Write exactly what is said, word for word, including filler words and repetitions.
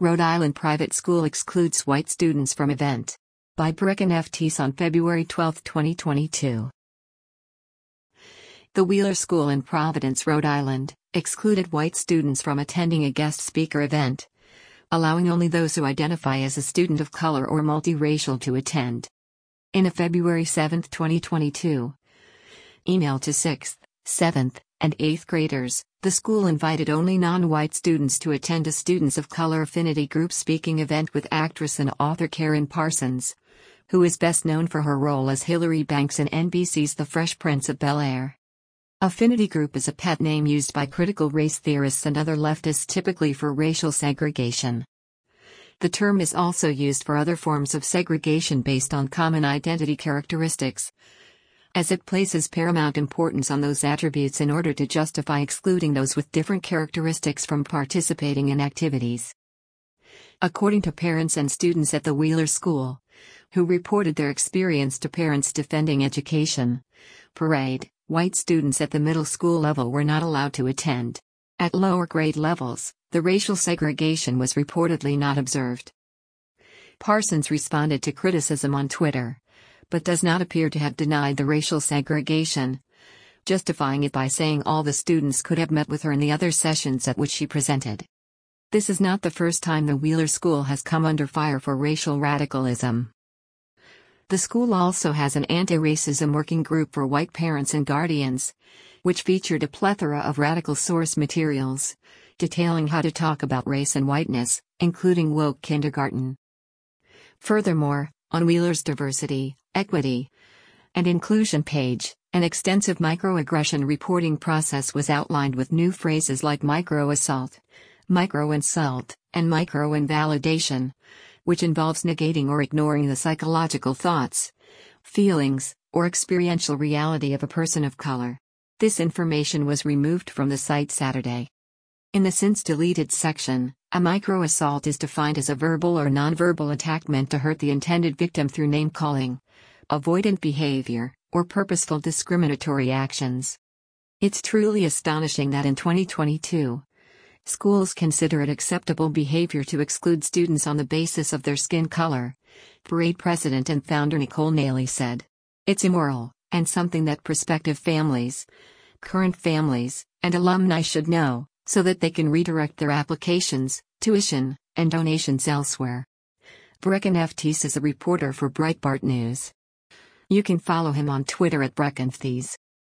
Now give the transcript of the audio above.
Rhode Island private school excludes white students from event. By Brecken F. Teese on February twelfth, twenty twenty-two. The Wheeler School in Providence, Rhode Island, excluded white students from attending a guest speaker event, allowing only those who identify as a student of color or multiracial to attend. In a February seventh, twenty twenty-two, email to sixth, seventh, and eighth graders, the school invited only non-white students to attend a Students of Color Affinity Group speaking event with actress and author Karen Parsons, who is best known for her role as Hilary Banks in N B C's The Fresh Prince of Bel-Air. Affinity group is a pet name used by critical race theorists and other leftists typically for racial segregation. The term is also used for other forms of segregation based on common identity characteristics, as it places paramount importance on those attributes in order to justify excluding those with different characteristics from participating in activities. According to parents and students at the Wheeler School, who reported their experience to Parents Defending Education Parade, white students at the middle school level were not allowed to attend. At lower grade levels, the racial segregation was reportedly not observed. Parsons responded to criticism on Twitter, but does not appear to have denied the racial segregation, justifying it by saying all the students could have met with her in the other sessions at which she presented. This is not the first time the Wheeler School has come under fire for racial radicalism. The school also has an anti-racism working group for white parents and guardians, which featured a plethora of radical source materials, detailing how to talk about race and whiteness, including woke kindergarten. Furthermore, on Wheeler's diversity, equity, and inclusion page, an extensive microaggression reporting process was outlined with new phrases like microassault, microinsult, and microinvalidation, which involves negating or ignoring the psychological thoughts, feelings, or experiential reality of a person of color. This information was removed from the site Saturday. In the since deleted section, a microassault is defined as a verbal or nonverbal attack meant to hurt the intended victim through name-calling, avoidant behavior, or purposeful discriminatory actions. It's truly astonishing that in twenty twenty-two, schools consider it acceptable behavior to exclude students on the basis of their skin color, Parade president and founder Nicole Nailey said. It's immoral, and something that prospective families, current families, and alumni should know, so that they can redirect their applications, tuition, and donations elsewhere. Brecken F. Teese is a reporter for Breitbart News. You can follow him on Twitter at Brecken F. Teese.